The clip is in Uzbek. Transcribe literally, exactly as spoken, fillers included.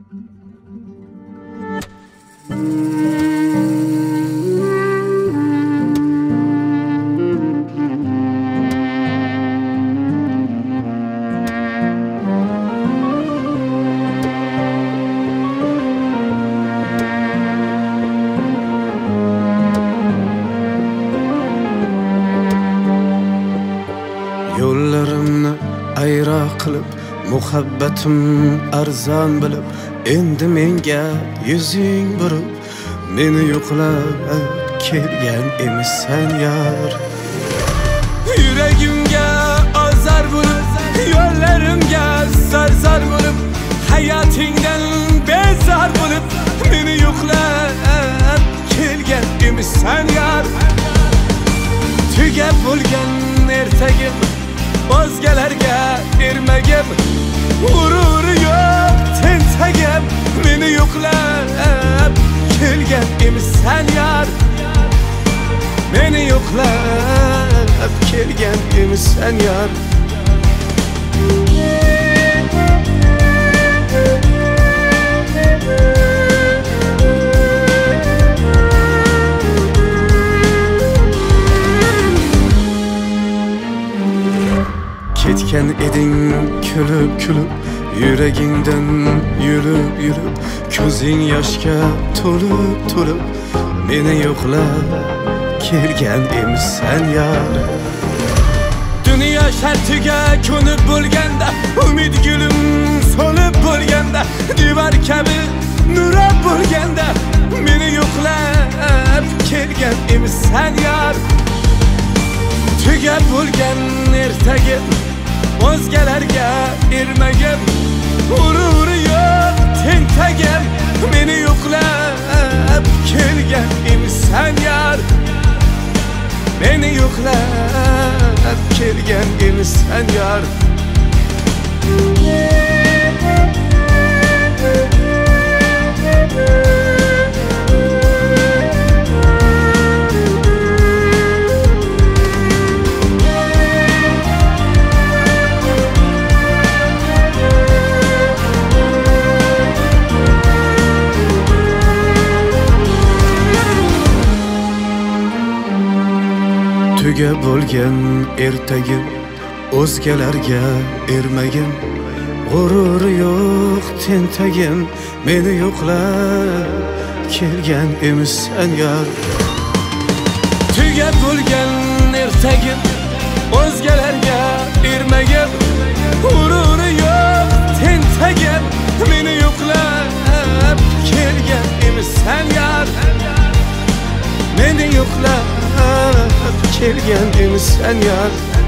Yo'llarimni ayro qilib, muhabbatim arzon bilib, endi menga yuzing burib, meni yo'qlab kelgan emissan yar. Yuragimga azar bo'lib, yo'llarimga zarzar bo'lib, hayotingdan bezor bo'lib, meni yo'qlab kelgan emissan yar. Tugab bo'lgan ertagim, o'zgalarga ermagim, g'ururi yo'q tentagim, meni yo'qlab kelgan emissan yar. Meni yo'qlab kelgan emissan yar. Ketgan eding kulib kulib, yuragingdan yurib yurib, ko'zing yoshga to'lib to'lib, meni yo'qlab kelgan emissan yar. Dunyo shartiga ko'nib bo'lganda, umid gulim so'lib bo'lganda, divar kabi nurab bo'lganda, meni yo'qlab kelgan emissan yar. Tugab bo'lgan ertagim, o'zgalarga ermagim, g'ururi yo'q tentagim, meni yo'qlab kelgan emissan yar. Meni yo'qlab kelgan emissan yar. Tugab bo'lgan ertagim, o'zgalarga ermagim, g'ururi yo'q tentagim, meni yo'qlab kelgan emissan yar. Tugab bo'lgan ertagim, o'zgalarga ermagim, g'ururi yo'q tentagim, meni yo'qlab kelgan emissan yar. Meni yo'qlab kelgan emissan yar.